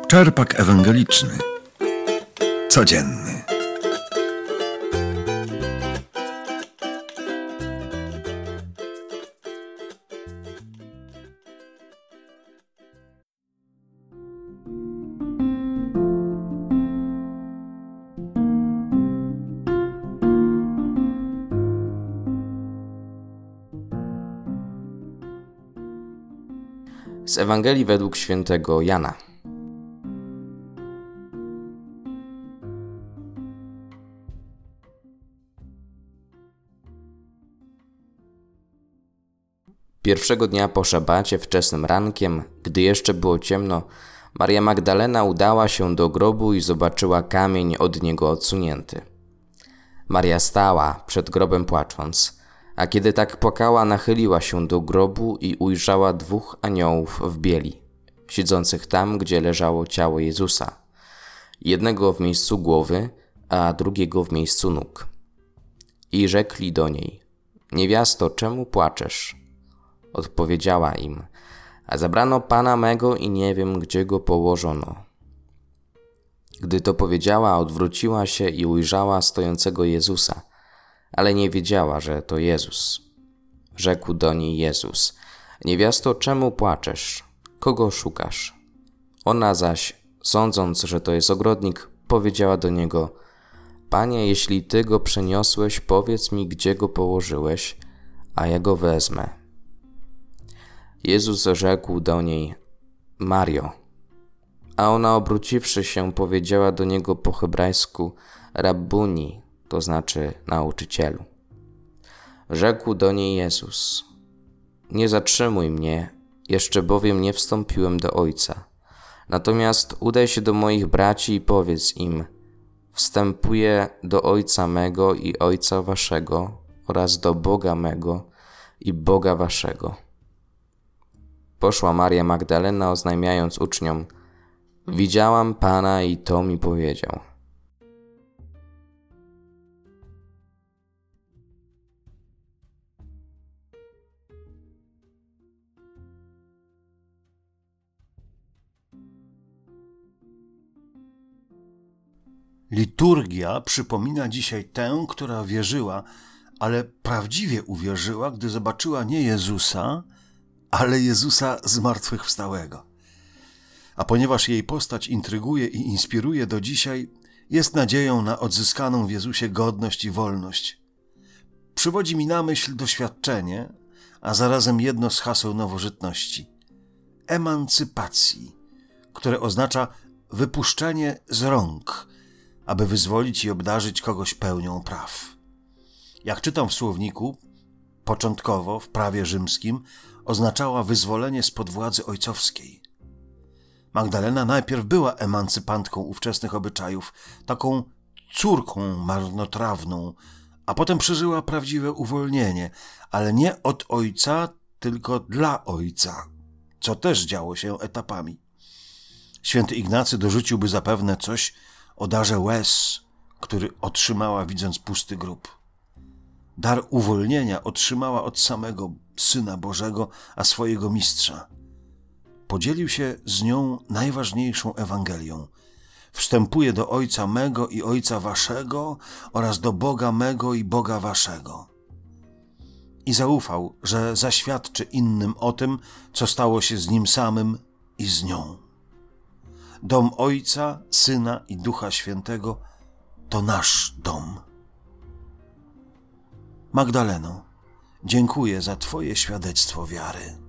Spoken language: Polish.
Czerpak ewangeliczny. Codzienny. Z Ewangelii według świętego Jana. Pierwszego dnia po szabacie, wczesnym rankiem, gdy jeszcze było ciemno, Maria Magdalena udała się do grobu i zobaczyła kamień od niego odsunięty. Maria stała przed grobem płacząc, a kiedy tak płakała, nachyliła się do grobu i ujrzała 2 aniołów w bieli, siedzących tam, gdzie leżało ciało Jezusa, jednego w miejscu głowy, a drugiego w miejscu nóg. I rzekli do niej: „Niewiasto, czemu płaczesz?” Odpowiedziała im: „A zabrano Pana mego i nie wiem, gdzie go położono”. Gdy to powiedziała, odwróciła się i ujrzała stojącego Jezusa, ale nie wiedziała, że to Jezus. Rzekł do niej Jezus: „Niewiasto, czemu płaczesz? Kogo szukasz?” Ona zaś, sądząc, że to jest ogrodnik, powiedziała do niego: „Panie, jeśli Ty go przeniosłeś, powiedz mi, gdzie go położyłeś, a ja go wezmę”. Jezus rzekł do niej: „Mario”. A ona, obróciwszy się, powiedziała do niego po hebrajsku Rabbuni, to znaczy nauczycielu. Rzekł do niej Jezus: „Nie zatrzymuj mnie, jeszcze bowiem nie wstąpiłem do Ojca. Natomiast udaj się do moich braci i powiedz im: wstępuję do Ojca mego i Ojca waszego oraz do Boga mego i Boga waszego”. Poszła Maria Magdalena, oznajmiając uczniom: „Widziałam Pana i to mi powiedział”. Liturgia przypomina dzisiaj tę, która wierzyła, ale prawdziwie uwierzyła, gdy zobaczyła nie Jezusa, ale Jezusa zmartwychwstałego. A ponieważ jej postać intryguje i inspiruje do dzisiaj, jest nadzieją na odzyskaną w Jezusie godność i wolność. Przywodzi mi na myśl doświadczenie, a zarazem jedno z haseł nowożytności – emancypacji, które oznacza wypuszczenie z rąk, aby wyzwolić i obdarzyć kogoś pełnią praw. Jak czytam w słowniku, początkowo w prawie rzymskim oznaczała wyzwolenie spod władzy ojcowskiej. Magdalena najpierw była emancypantką ówczesnych obyczajów, taką córką marnotrawną, a potem przeżyła prawdziwe uwolnienie, ale nie od ojca, tylko dla ojca, co też działo się etapami. Święty Ignacy dorzuciłby zapewne coś o darze łez, który otrzymała, widząc pusty grób. Dar uwolnienia otrzymała od samego Syna Bożego, a swojego Mistrza. Podzielił się z nią najważniejszą Ewangelią. Wstępuję do Ojca mego i Ojca waszego oraz do Boga mego i Boga waszego. I zaufał, że zaświadczy innym o tym, co stało się z nim samym i z nią. Dom Ojca, Syna i Ducha Świętego to nasz dom. Magdaleno, dziękuję za Twoje świadectwo wiary.